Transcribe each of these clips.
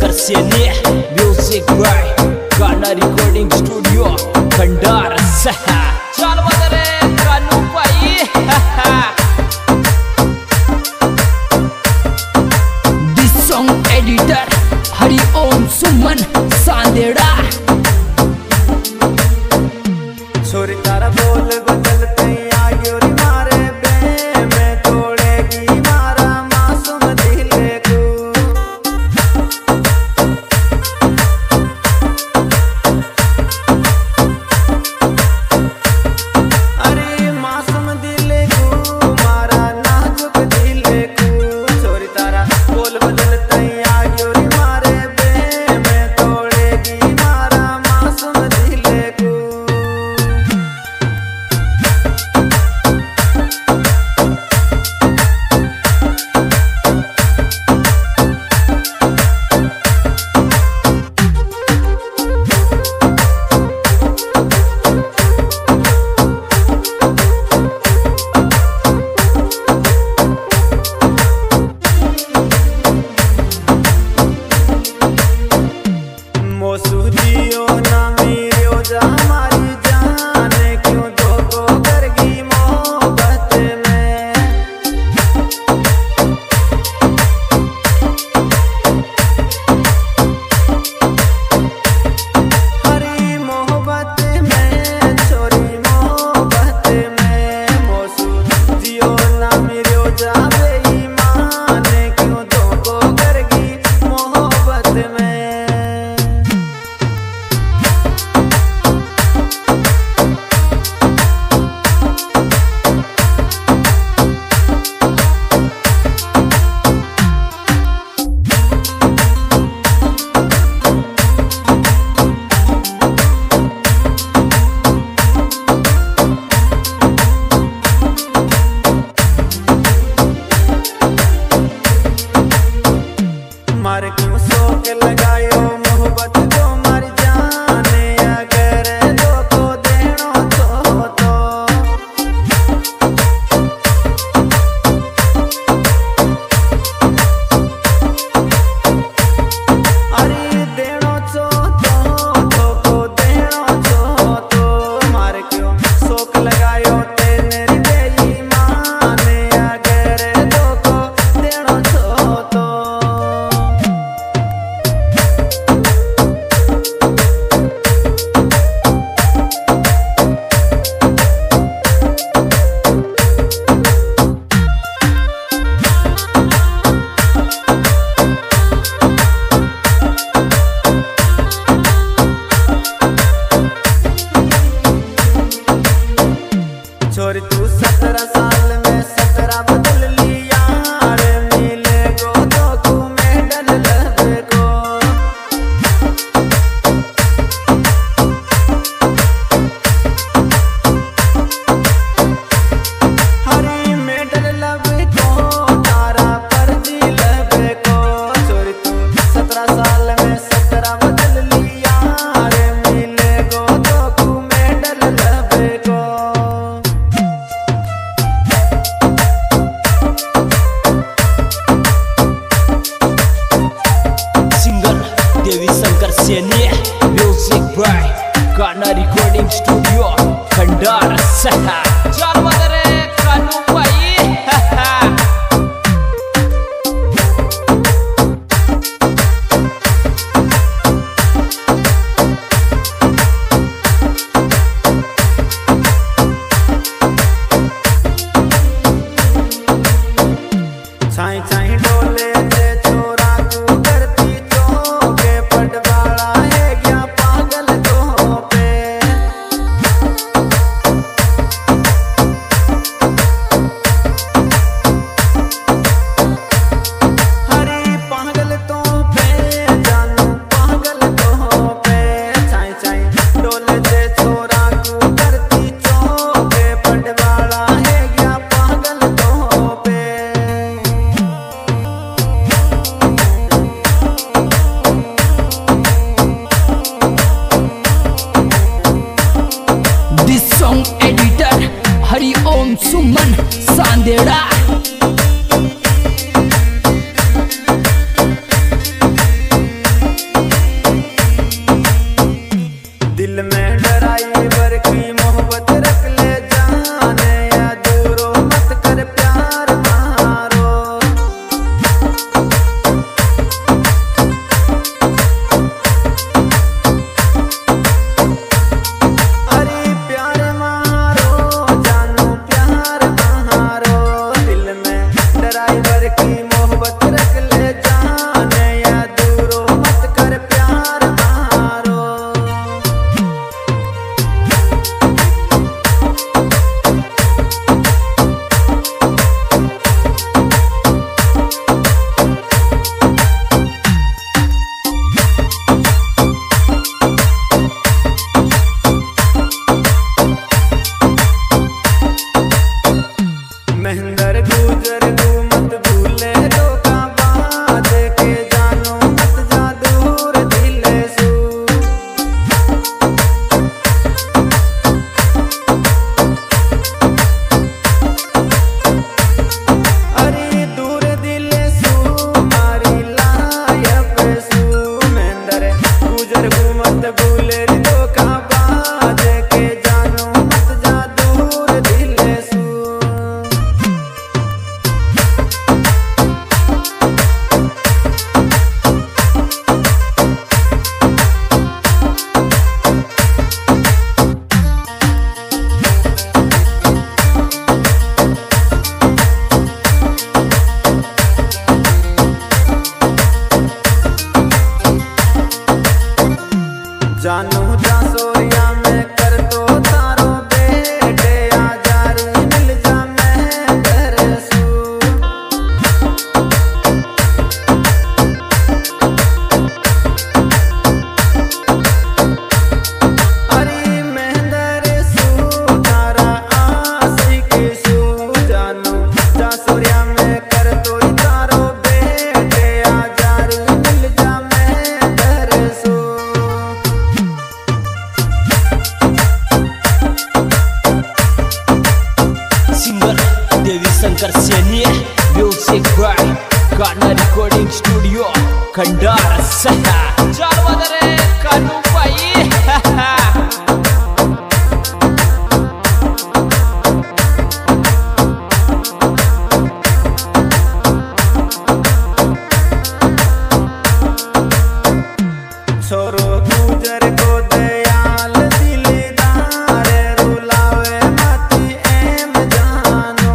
शंकर सेने music by गाना recording studio Khandar सहा चल बदरे कानू भाई this song editor Hari Om Suman सांदेड़ा छोरी तारा बोल बदलते आगे और मारे बे मैं तोड़ेगी मारा मासूम दिल को अरे मासूम दिल को मारा नाजुक दिल को छोरी तारा बोल बदलते आगे और मारे बे मैं तोड़ेगी मारा मासूम दिल को मोसूदियो ना मेरे जा हमारी जान क्यों धोखो करगी मोहब्बत में हरी मोहब्बत में छोरी मोहब्बत में मोसूदियो ना मेरे जा बेईमान क्यों धोखो करगी मोहब्बत में मार क्यों शौक लगायो मोहब्बत को मर जाने अगर दो तो देनो तो अरे देनो तो देनो तो मार क्यों शौक लगायो तेरे बेईमान अगर दो तो देनो तो छोरी तू 17 साल में 17 बदल लिया रे मिले गो तो तू मेडल लबे को हरी मेडल लबे को तारा फर्जी लबे को छोरी तू 17 साल में 17 बदल लिया रे मिले गो तो तू मेडल लबे को देवी शंकर सेने म्यूजिक बाय गाना रिकॉर्डिंग स्टूडियो खंडार सहा चल बदरे कानू भाई छाई छाई डोले से छोरा तू करती चौके पटवाला है क्या पागल तो पे गुजर को मत भूले धोखा बाज के जानो मत जा दूर दिले सू अरे दूर दिले सू मारी लायप सू मेंदर गुजर को मत भूले धोखा बाज के जानो मत जा दूर दिले सू जानू जा सोया में कर तो तारो बेटे आजारी मिल जा मैं दरसू अरे मैं दरसू तारा आशिक सू जानू जा सोया में कर तो तारो बेटे आजारी मिल जा मैं दरसू singer Devi Shankar Saini music by गाना रिकॉर्डिंग स्टूडियो खंडार सहा चल बदरे कानू भाई छोरो गुजर को दयाल दिलदार रुलावे मती एम जानो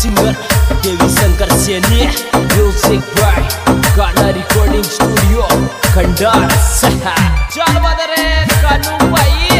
singer Devi Shankar Saini, music by गाना रिकॉर्डिंग स्टूडियो खंडार। चल बदरे कानू भाई।